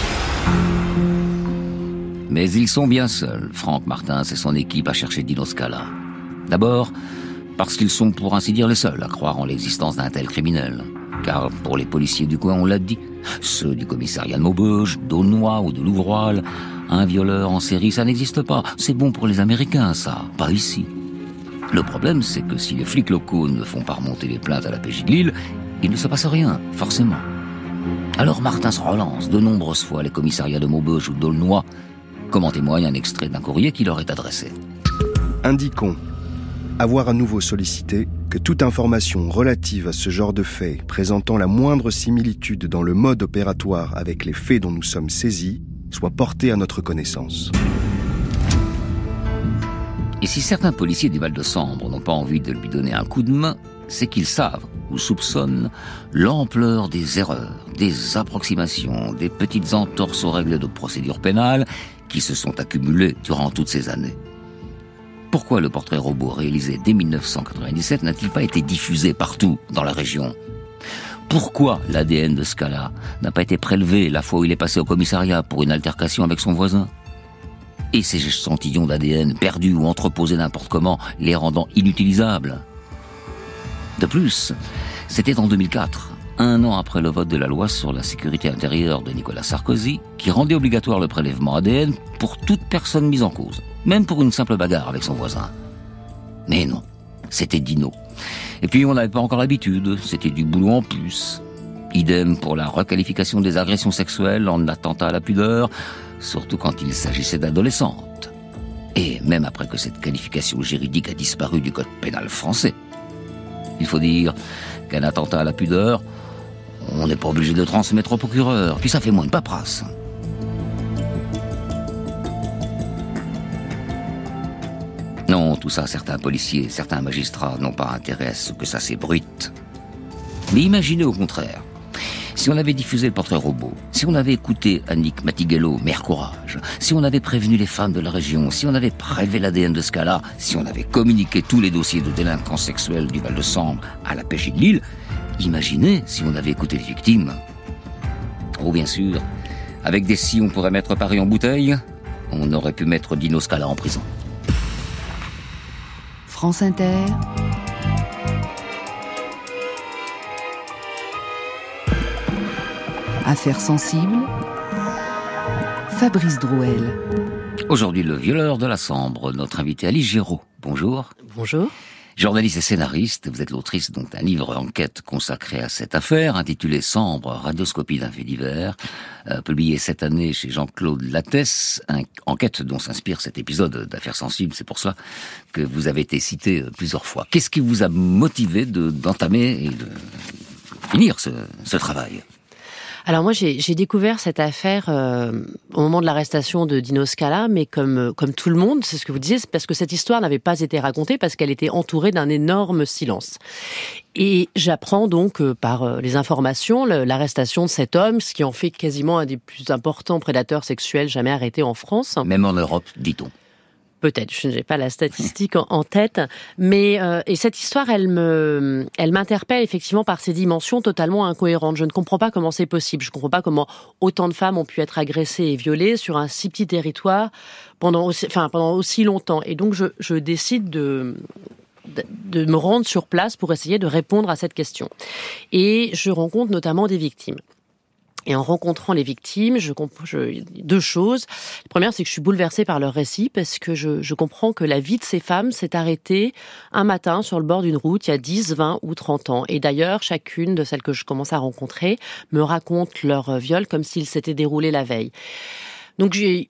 Mais ils sont bien seuls, Franck Martins et son équipe, à chercher Dino Scala. D'abord, parce qu'ils sont pour ainsi dire les seuls à croire en l'existence d'un tel criminel. Car pour les policiers du coin, on l'a dit, ceux du commissariat de Maubeuge, d'Aulnois ou de Louvroil, un violeur en série, ça n'existe pas. C'est bon pour les Américains, ça, pas ici. Le problème, c'est que si les flics locaux ne font pas remonter les plaintes à la PJ de Lille, il ne se passe rien, forcément. Alors Martins relance de nombreuses fois les commissariats de Maubeuge ou d'Aulnois, comme en témoigne un extrait d'un courrier qui leur est adressé. Indiquons, avoir à nouveau sollicité, que toute information relative à ce genre de faits présentant la moindre similitude dans le mode opératoire avec les faits dont nous sommes saisis soit portée à notre connaissance. Et si certains policiers du Val-de-Sambre n'ont pas envie de lui donner un coup de main, c'est qu'ils savent ou soupçonnent l'ampleur des erreurs, des approximations, des petites entorses aux règles de procédure pénale qui se sont accumulées durant toutes ces années. Pourquoi le portrait robot réalisé dès 1997 n'a-t-il pas été diffusé partout dans la région ? Pourquoi l'ADN de Scala n'a pas été prélevé la fois où il est passé au commissariat pour une altercation avec son voisin ? Et ces échantillons d'ADN perdus ou entreposés n'importe comment, les rendant inutilisables ? De plus, c'était en 2004, un an après le vote de la loi sur la sécurité intérieure de Nicolas Sarkozy, qui rendait obligatoire le prélèvement ADN pour toute personne mise en cause, même pour une simple bagarre avec son voisin. Mais non, c'était Dino. Et puis on n'avait pas encore l'habitude, c'était du boulot en plus. Idem pour la requalification des agressions sexuelles en attentat à la pudeur, surtout quand il s'agissait d'adolescentes. Et même après que cette qualification juridique a disparu du code pénal français. Il faut dire qu'un attentat à la pudeur, on n'est pas obligé de transmettre au procureur, puis ça fait moins de paperasse. Non, tout ça, certains policiers, certains magistrats n'ont pas intérêt à ce que ça s'ébruite. Mais imaginez au contraire, si on avait diffusé le portrait robot, si on avait écouté Annick Matigello, Mère Courage, si on avait prévenu les femmes de la région, si on avait prélevé l'ADN de Scala, si on avait communiqué tous les dossiers de délinquants sexuels du Val-de-Sambre à la PJ de Lille, imaginez si on avait écouté les victimes. Oh bien sûr, avec des si on pourrait mettre Paris en bouteille, on aurait pu mettre Dino Scala en prison. France Inter. Affaires sensibles. Fabrice Drouel. Aujourd'hui, le violeur de la Sambre, notre invité Alice Géraud. Bonjour. Bonjour. Journaliste et scénariste, vous êtes l'autrice d'un livre enquête consacré à cette affaire, intitulé Sambre, radioscopie d'un fait divers, publié cette année chez Jean-Claude Lattès, enquête dont s'inspire cet épisode d'Affaires sensibles, c'est pour cela que vous avez été cité plusieurs fois. Qu'est-ce qui vous a motivé d'entamer et de finir ce travail ? Alors moi, j'ai découvert cette affaire au moment de l'arrestation de Dino Scala, mais comme tout le monde, c'est ce que vous disiez, c'est parce que cette histoire n'avait pas été racontée, parce qu'elle était entourée d'un énorme silence. Et j'apprends donc par les informations l'arrestation de cet homme, ce qui en fait quasiment un des plus importants prédateurs sexuels jamais arrêtés en France. Même en Europe, dit-on. Peut-être, je n'ai pas la statistique en tête, mais et cette histoire, elle m'interpelle effectivement par ses dimensions totalement incohérentes. Je ne comprends pas comment c'est possible. Je ne comprends pas comment autant de femmes ont pu être agressées et violées sur un si petit territoire pendant aussi longtemps. Et donc, je décide de me rendre sur place pour essayer de répondre à cette question. Et je rencontre notamment des victimes. Et en rencontrant les victimes, deux choses. La première, c'est que je suis bouleversée par leur récit parce que je comprends que la vie de ces femmes s'est arrêtée un matin sur le bord d'une route il y a 10, 20 ou 30 ans. Et d'ailleurs, chacune de celles que je commence à rencontrer me raconte leur viol comme s'il s'était déroulé la veille. Donc je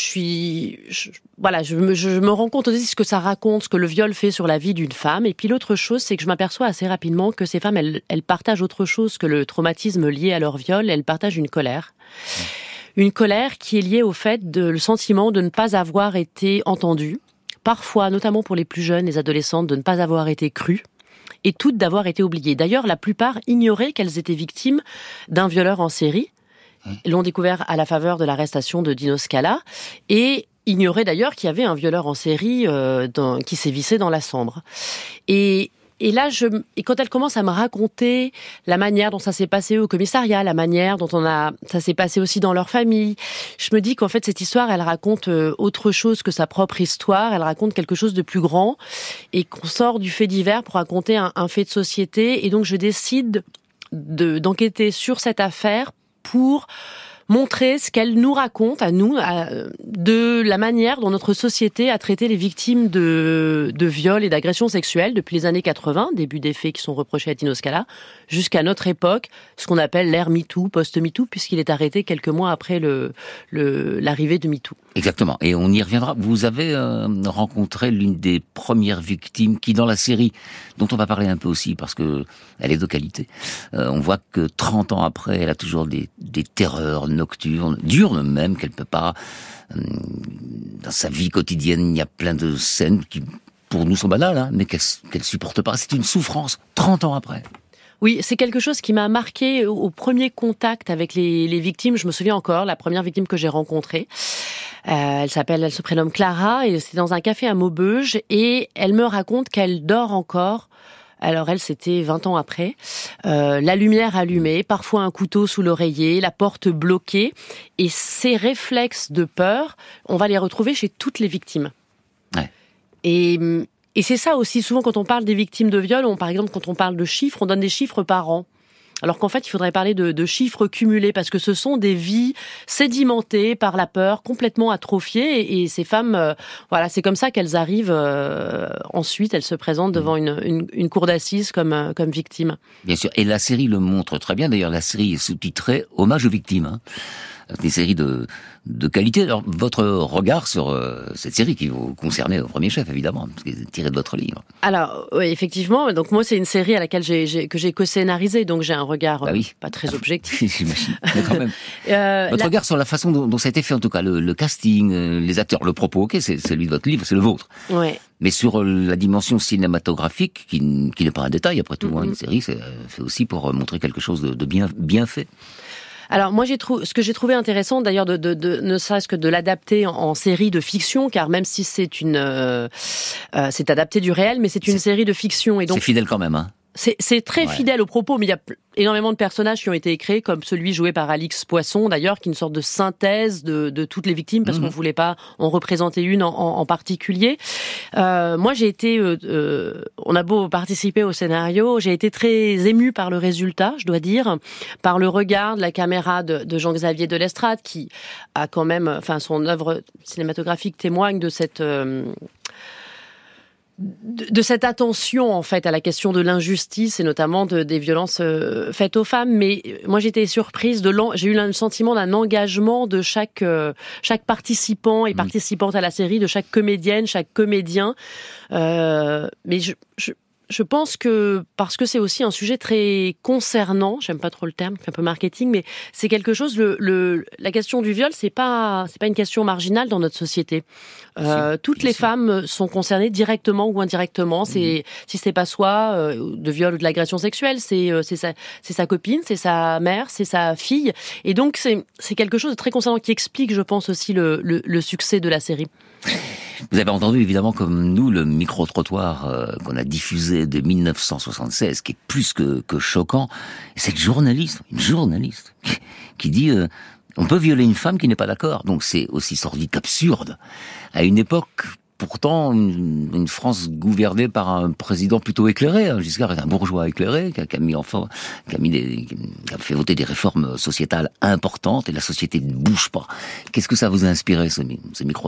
me rends compte aussi de ce que ça raconte, ce que le viol fait sur la vie d'une femme. Et puis l'autre chose, c'est que je m'aperçois assez rapidement que ces femmes, elles partagent autre chose que le traumatisme lié à leur viol. Elles partagent une colère. Une colère qui est liée au fait le sentiment de ne pas avoir été entendues. Parfois, notamment pour les plus jeunes, les adolescentes, de ne pas avoir été crues. Et toutes d'avoir été oubliées. D'ailleurs, la plupart ignoraient qu'elles étaient victimes d'un violeur en série. L'ont découvert à la faveur de l'arrestation de Dino Scala et ignoraient d'ailleurs qu'il y avait un violeur en série qui sévissait dans la Sambre. Et là, quand elle commence à me raconter la manière dont ça s'est passé au commissariat, la manière dont ça s'est passé aussi dans leur famille, je me dis qu'en fait cette histoire, elle raconte autre chose que sa propre histoire. Elle raconte quelque chose de plus grand et qu'on sort du fait divers pour raconter un fait de société. Et donc je décide d'enquêter sur cette affaire pour montrer ce qu'elle nous raconte à nous, de la manière dont notre société a traité les victimes de viols et d'agressions sexuelles depuis les années 80, début des faits qui sont reprochés à Dino Scala, jusqu'à notre époque, ce qu'on appelle l'ère MeToo, post-MeToo, puisqu'il est arrêté quelques mois après l'arrivée de MeToo. Exactement, et on y reviendra. Vous avez rencontré l'une des premières victimes qui, dans la série, dont on va parler un peu aussi, parce que elle est de qualité, on voit que 30 ans après, elle a toujours des terreurs nocturnes, diurnes même, qu'elle peut pas... Dans sa vie quotidienne, il y a plein de scènes qui, pour nous, sont banales, mais qu'elle supporte pas. C'est une souffrance, 30 ans après. Oui, c'est quelque chose qui m'a marqué au premier contact avec les victimes. Je me souviens encore, la première victime que j'ai rencontrée. Elle se prénomme Clara, et c'est dans un café à Maubeuge, et elle me raconte qu'elle dort encore. Alors elle, c'était 20 ans après. La lumière allumée, parfois un couteau sous l'oreiller, la porte bloquée. Et ces réflexes de peur, on va les retrouver chez toutes les victimes. Ouais. Et c'est ça aussi, souvent quand on parle des victimes de viol, par exemple quand on parle de chiffres, on donne des chiffres par an. Alors qu'en fait, il faudrait parler de chiffres cumulés, parce que ce sont des vies sédimentées par la peur, complètement atrophiées, et ces femmes, c'est comme ça qu'elles arrivent ensuite, elles se présentent devant une cour d'assises comme victimes. Bien sûr, et la série le montre très bien, d'ailleurs la série est sous-titrée « Hommage aux victimes ». des séries de qualité. Alors, votre regard sur cette série qui vous concernait au premier chef, évidemment, parce qu'elle est tirée de votre livre. Alors, oui, effectivement. Donc, moi, c'est une série à laquelle que j'ai co-scénarisé, donc j'ai un regard pas très objectif. J'imagine, mais quand même. Votre regard sur la façon dont ça a été fait, en tout cas, le casting, les acteurs, le propos, ok, c'est celui de votre livre, c'est le vôtre. Ouais. Mais sur la dimension cinématographique, qui n'est pas un détail, après tout, une série, c'est fait aussi pour montrer quelque chose de bien fait. Alors moi ce que j'ai trouvé intéressant d'ailleurs de ne serait-ce que de l'adapter en série de fiction, car même si c'est c'est adapté du réel, mais c'est une série de fiction et donc c'est fidèle quand même, hein. C'est très fidèle au propos, mais il y a énormément de personnages qui ont été créés, comme celui joué par Alix Poisson, d'ailleurs, qui est une sorte de synthèse de toutes les victimes, parce qu'on voulait pas en représenter une en particulier. Moi, j'ai été, on a beau participer au scénario, j'ai été très émue par le résultat, je dois dire, par le regard de la caméra de Jean-Xavier de Lestrade, qui a quand même, enfin, son œuvre cinématographique témoigne de cette attention en fait à la question de l'injustice et notamment des violences faites aux femmes. Mais moi j'étais surprise j'ai eu le sentiment d'un engagement de chaque participant et participante à la série, de chaque comédienne, chaque comédien. Mais je pense que, parce que c'est aussi un sujet très concernant, j'aime pas trop le terme, c'est un peu marketing, mais c'est quelque chose, la question du viol, c'est pas une question marginale dans notre société. Toutes les femmes sont concernées directement ou indirectement. Si c'est pas soi, de viol ou de l'agression sexuelle, c'est sa copine, c'est sa mère, c'est sa fille. Et donc, c'est quelque chose de très concernant qui explique, je pense, aussi le succès de la série. Vous avez entendu évidemment comme nous le micro-trottoir qu'on a diffusé de 1976, qui est plus que choquant. Et cette journaliste, une journaliste, qui dit on peut violer une femme qui n'est pas d'accord. Donc c'est aussi sordide qu'absurde. À une époque, pourtant, une France gouvernée par un président plutôt éclairé. Giscard est un bourgeois éclairé qui a fait voter des réformes sociétales importantes et la société ne bouge pas. Qu'est-ce que ça vous a inspiré, ce micro-trottoir ?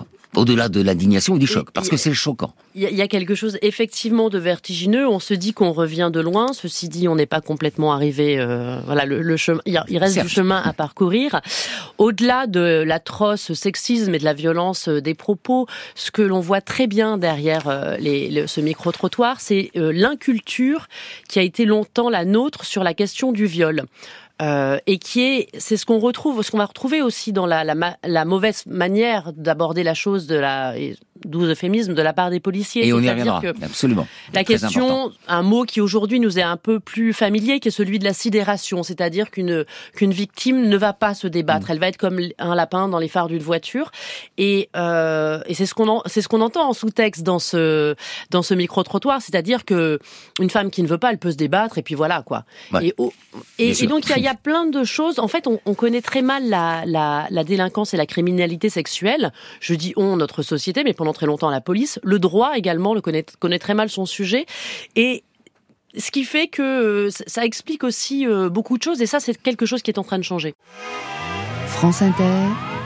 Au-delà de l'indignation et du choc, parce que c'est choquant. Il y a quelque chose effectivement de vertigineux. On se dit qu'on revient de loin. Ceci dit, on n'est pas complètement arrivé. Voilà, le chemin. Il reste du chemin à parcourir. Au-delà de l'atroce sexisme et de la violence des propos, ce que l'on voit très bien derrière ce micro-trottoir, c'est l'inculture qui a été longtemps la nôtre sur la question du viol. Et c'est ce qu'on va retrouver aussi dans la mauvaise manière d'aborder la chose d'où euphémisme de la part des policiers. Et on y reviendra, absolument. La question, un mot qui aujourd'hui nous est un peu plus familier, qui est celui de la sidération, c'est-à-dire qu'une victime ne va pas se débattre, elle va être comme un lapin dans les phares d'une voiture, et c'est ce qu'on entend en sous-texte dans ce micro-trottoir, c'est-à-dire que une femme qui ne veut pas, elle peut se débattre, et puis voilà quoi. Ouais. Et donc il y a plein de choses. En fait, on connaît très mal la délinquance et la criminalité sexuelle. Je dis notre société, mais pendant très longtemps la police. Le droit également connaît très mal son sujet. Et ce qui fait que ça explique aussi beaucoup de choses. Et ça, c'est quelque chose qui est en train de changer. France Inter.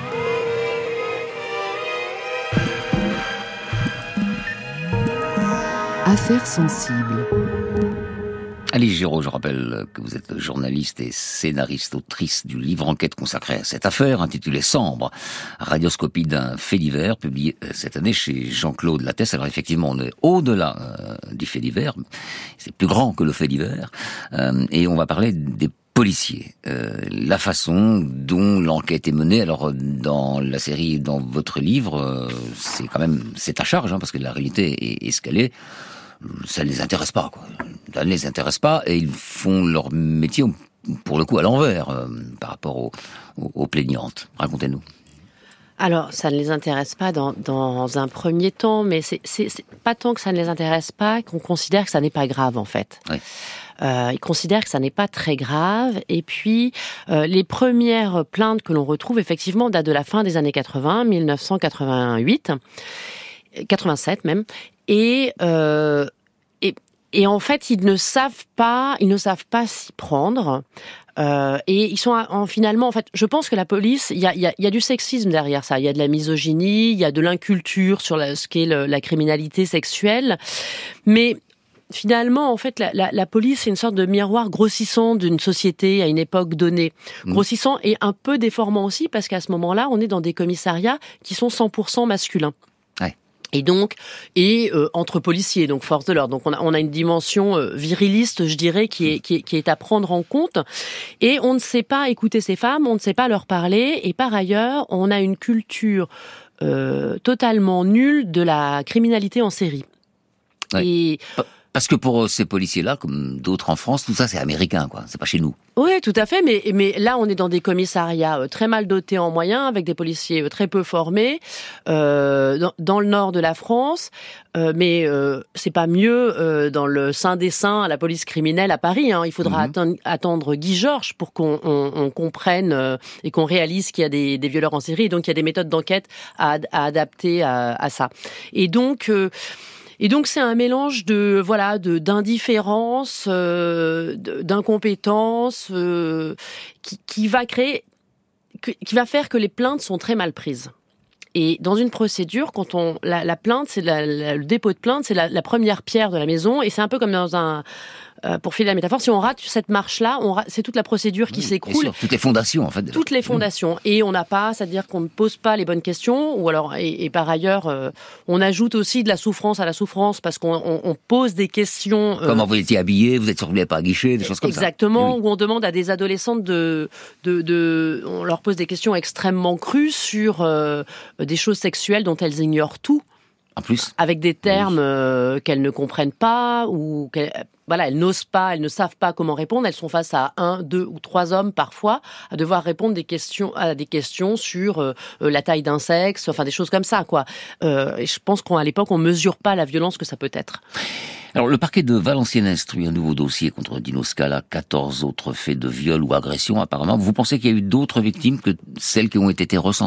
Affaires sensibles. Alice Giraud, je rappelle que vous êtes journaliste et scénariste, autrice du livre enquête consacré à cette affaire, intitulé Sambre, radioscopie d'un fait divers, publié cette année chez Jean-Claude Lattès. Alors effectivement, on est au-delà du fait divers, c'est plus grand que le fait divers, et on va parler des policiers, la façon dont l'enquête est menée. Alors dans la série, dans votre livre, c'est à charge, parce que la réalité est ce qu'elle est. Ça ne les intéresse pas, quoi. Ça ne les intéresse pas, et ils font leur métier, pour le coup, à l'envers, par rapport aux plaignantes. Racontez-nous. Alors, ça ne les intéresse pas dans un premier temps, mais c'est pas tant que ça ne les intéresse pas qu'on considère que ça n'est pas grave, en fait. Oui. Ils considèrent que ça n'est pas très grave. Et puis, les premières plaintes que l'on retrouve, effectivement, datent de la fin des années 80, 1988, 87 même. Et en fait, ils ne savent pas s'y prendre. Et ils sont finalement, en fait, je pense que la police, il y a du sexisme derrière ça, il y a de la misogynie, il y a de l'inculture sur ce qu'est la criminalité sexuelle, mais finalement, en fait, la police, c'est une sorte de miroir grossissant d'une société à une époque donnée. Grossissant et un peu déformant aussi, parce qu'à ce moment-là, on est dans des commissariats qui sont 100% masculins. Ouais. Et donc, entre policiers, donc force de l'ordre. Donc on a une dimension viriliste, je dirais, qui est à prendre en compte. Et on ne sait pas écouter ces femmes, on ne sait pas leur parler. Et par ailleurs, on a une culture totalement nulle de la criminalité en série. Ouais. Et parce que pour ces policiers-là, comme d'autres en France, tout ça c'est américain, quoi. C'est pas chez nous. Oui, tout à fait, mais là on est dans des commissariats très mal dotés en moyens, avec des policiers très peu formés, dans le nord de la France, mais c'est pas mieux dans le sein des saints à la police criminelle à Paris. Hein. Il faudra attendre Guy Georges pour qu'on comprenne et qu'on réalise qu'il y a des violeurs en série, et donc il y a des méthodes d'enquête à adapter à ça. Et donc c'est un mélange d'indifférence, d'incompétence, qui va faire que les plaintes sont très mal prises. Et dans une procédure, quand la plainte, c'est le dépôt de plainte, c'est la première pierre de la maison, et c'est un peu comme dans pour filer la métaphore, si on rate cette marche-là, c'est toute la procédure qui s'écroule. Toutes les fondations, en fait. Toutes les fondations. Et on n'a pas, c'est-à-dire qu'on ne pose pas les bonnes questions, ou alors, et par ailleurs, on ajoute aussi de la souffrance à la souffrance, parce qu'on pose des questions. Comment vous étiez habillé, vous êtes surveillé par guichet, des choses comme exactement, où on demande à des adolescentes on leur pose des questions extrêmement crues sur des choses sexuelles dont elles ignorent tout. En plus. Avec des termes qu'elles ne comprennent pas, ou elles n'osent pas, elles ne savent pas comment répondre. Elles sont face à 1, 2 ou 3 hommes parfois, à devoir répondre à des questions sur la taille d'un sexe, enfin des choses comme ça, quoi. Et je pense qu'à l'époque, on mesure pas la violence que ça peut être. Alors, le parquet de Valenciennes instruit un nouveau dossier contre Dino Scala, 14 autres faits de viol ou agression apparemment. Vous pensez qu'il y a eu d'autres victimes que celles qui ont été recensées ?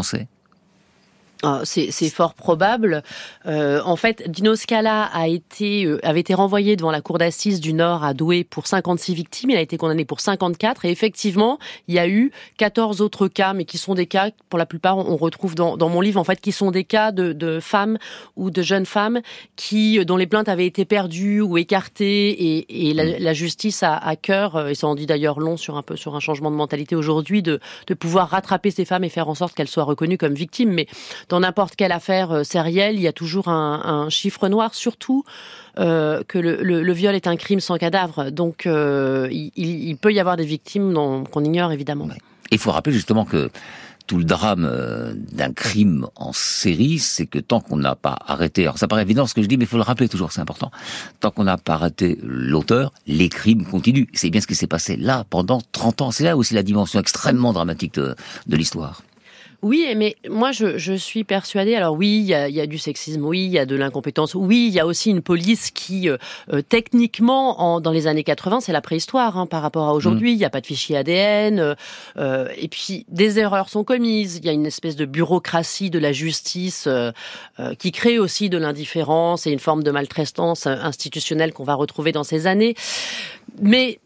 C'est fort probable. En fait, Dino Scala avait été renvoyé devant la cour d'assises du Nord à Douai pour 56 victimes. Il a été condamné pour 54. Et effectivement, il y a eu 14 autres cas, mais qui sont des cas, pour la plupart, on retrouve dans mon livre, en fait, qui sont des cas de femmes ou de jeunes femmes dont les plaintes avaient été perdues ou écartées, et la justice a à cœur, et ça en dit d'ailleurs long sur un changement de mentalité aujourd'hui, de pouvoir rattraper ces femmes et faire en sorte qu'elles soient reconnues comme victimes. Mais dans n'importe quelle affaire sérielle, il y a toujours un chiffre noir, surtout que le viol est un crime sans cadavre. Donc, il peut y avoir des victimes qu'on ignore, évidemment. Il faut rappeler justement que tout le drame d'un crime en série, c'est que tant qu'on n'a pas arrêté, alors ça paraît évident ce que je dis, mais il faut le rappeler toujours, c'est important, tant qu'on n'a pas arrêté l'auteur, les crimes continuent. C'est bien ce qui s'est passé là pendant 30 ans. C'est là aussi la dimension extrêmement dramatique de l'histoire. Oui, mais moi je suis persuadée, alors oui, il y a du sexisme, oui, il y a de l'incompétence, oui, il y a aussi une police qui, techniquement, dans les années 80, c'est la préhistoire par rapport à aujourd'hui, il n'y a pas de fichier ADN, et puis des erreurs sont commises, il y a une espèce de bureaucratie de la justice qui crée aussi de l'indifférence et une forme de maltraitance institutionnelle qu'on va retrouver dans ces années. Mais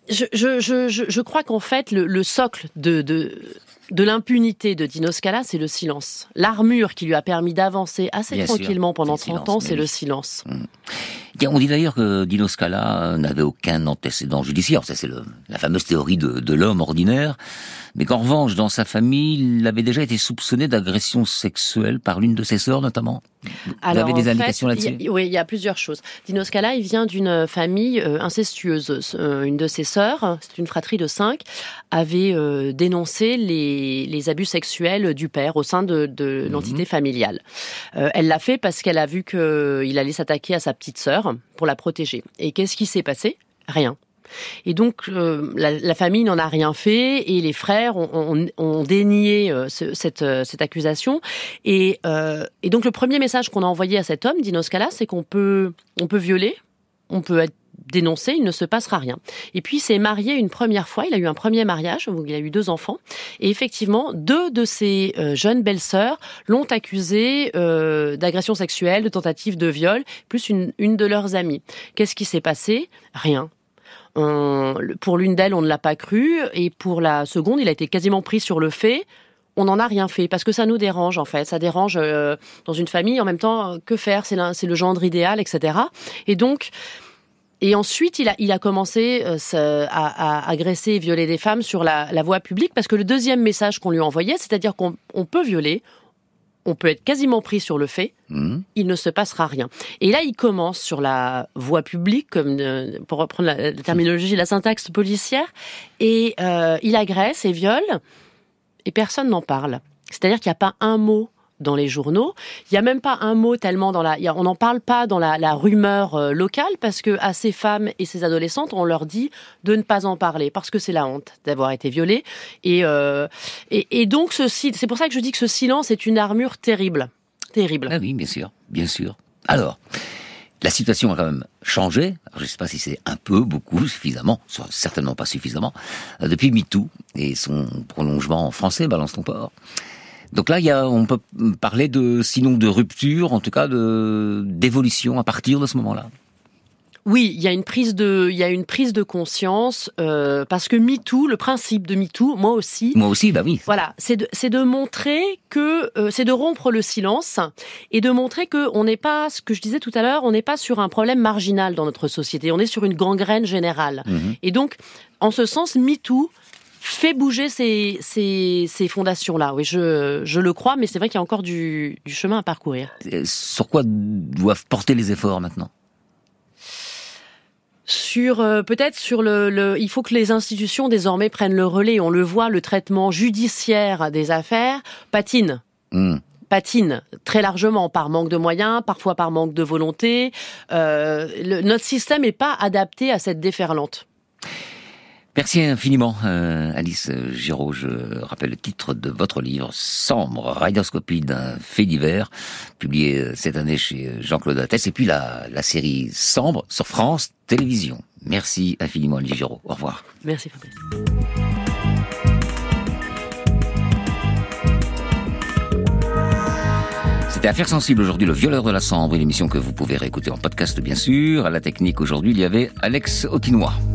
je crois qu'en fait, le socle de l'impunité de Dino Scala, c'est le silence. L'armure qui lui a permis d'avancer assez tranquillement pendant 30 ans, c'est le silence. On dit d'ailleurs que Dino Scala n'avait aucun antécédent judiciaire. Ça, c'est la fameuse théorie de l'homme ordinaire. Mais qu'en revanche, dans sa famille, il avait déjà été soupçonné d'agression sexuelle par l'une de ses sœurs, notamment. Vous avez des indications là-dessus ? Oui, il y a plusieurs choses. Dino Scala, il vient d'une famille incestueuse. Une de ses sœurs, c'est une fratrie de 5, avait dénoncé les abus sexuels du père au sein de l'entité familiale. Elle l'a fait parce qu'elle a vu qu'il allait s'attaquer à sa petite sœur pour la protéger. Et qu'est-ce qui s'est passé ? Rien. Et donc, la famille n'en a rien fait, et les frères ont dénié cette accusation. Et donc, le premier message qu'on a envoyé à cet homme, Dino Scala, c'est qu'on peut violer, on peut être dénoncé, il ne se passera rien. Et puis, il s'est marié une première fois, il a eu un premier mariage, où il a eu 2 enfants, et effectivement, 2 de ses jeunes belles-sœurs l'ont accusé d'agression sexuelle, de tentative de viol, plus une de leurs amies. Qu'est-ce qui s'est passé ? Rien. Pour l'une d'elles, on ne l'a pas cru, et pour la seconde, il a été quasiment pris sur le fait. On n'en a rien fait, parce que ça nous dérange, en fait. Ça dérange dans une famille, en même temps, que faire ? C'est le gendre idéal, etc. Et donc, Et ensuite, il a commencé à agresser et violer des femmes sur la voie publique, parce que le deuxième message qu'on lui envoyait, c'est-à-dire qu'on peut violer, on peut être quasiment pris sur le fait, il ne se passera rien. Et là, il commence sur la voie publique, comme pour reprendre la terminologie, la syntaxe policière, et il agresse et viole, et personne n'en parle. C'est-à-dire qu'il n'y a pas un mot dans les journaux. Il n'y a même pas un mot tellement on n'en parle pas dans la rumeur locale, parce que à ces femmes et ces adolescentes, on leur dit de ne pas en parler, parce que c'est la honte d'avoir été violée. Et donc, c'est pour ça que je dis que ce silence est une armure terrible. Terrible. Ah oui, bien sûr, bien sûr. Alors, la situation a quand même changé. Alors, je ne sais pas si c'est un peu, beaucoup, suffisamment, certainement pas suffisamment, depuis MeToo et son prolongement en français, Balance ton porc. Donc là, on peut parler sinon de rupture, en tout cas d'évolution à partir de ce moment-là. Oui, il y a une prise de conscience, parce que MeToo, le principe de MeToo, moi aussi, bah oui. Voilà, c'est de montrer que c'est de rompre le silence et de montrer que on n'est pas, ce que je disais tout à l'heure, on n'est pas sur un problème marginal dans notre société, on est sur une gangrène générale. Et donc, en ce sens, MeToo fait bouger ces fondations-là. Oui, je le crois, mais c'est vrai qu'il y a encore du chemin à parcourir. Sur quoi doivent porter les efforts maintenant ? Peut-être sur il faut que les institutions désormais prennent le relais. On le voit, le traitement judiciaire des affaires patine. Patine très largement par manque de moyens, parfois par manque de volonté. Notre système n'est pas adapté à cette déferlante. Merci infiniment, Alice Giraud. Je rappelle le titre de votre livre, Sambre, radioscopie d'un fait divers, publié cette année chez Jean-Claude Attès, et puis la série Sambre sur France Télévisions. Merci infiniment, Alice Giraud. Au revoir. Merci, Fabrice. C'était Affaires sensibles aujourd'hui, le violeur de la Sambre, une émission que vous pouvez réécouter en podcast bien sûr. À la technique aujourd'hui, il y avait Alex Autinois.